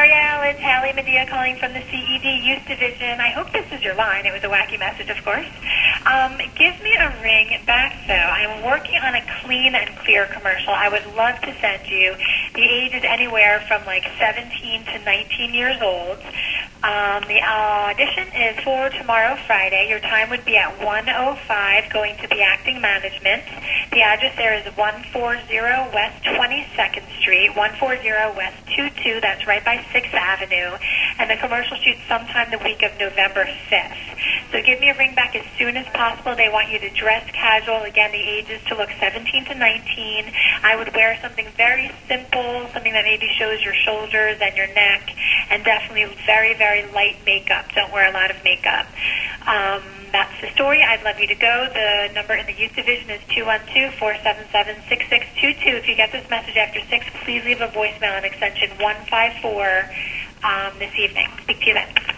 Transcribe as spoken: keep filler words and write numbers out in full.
Ariel, it's Hallie Medea calling from the C E D Youth Division. I hope this is your line. It was a wacky message, of course. Um, give me a ring back, though. I'm working on a clean and clear commercial. I would love to send you. The age is anywhere from like seventeen to nineteen years old. Um, the audition is for tomorrow, Friday. Your time would be at one oh five, going to be acting management. The address there is one forty West twenty-second Street, one forty West twenty-two. That's right by sixth Avenue. And the commercial shoots sometime the week of November fifth. So give me a ring back as soon as possible. They want you to dress casual. Again, the age is to look seventeen to nineteen. I would wear something very simple, something that maybe shows your shoulders and your neck, and definitely very, very light makeup. Don't wear a lot of makeup. Um, that's the story. I'd love you to go. The number in the youth division is two one two, four seven seven, six six two two. If you get this message after six, please leave a voicemail on extension one five four um, this evening. Speak to you then.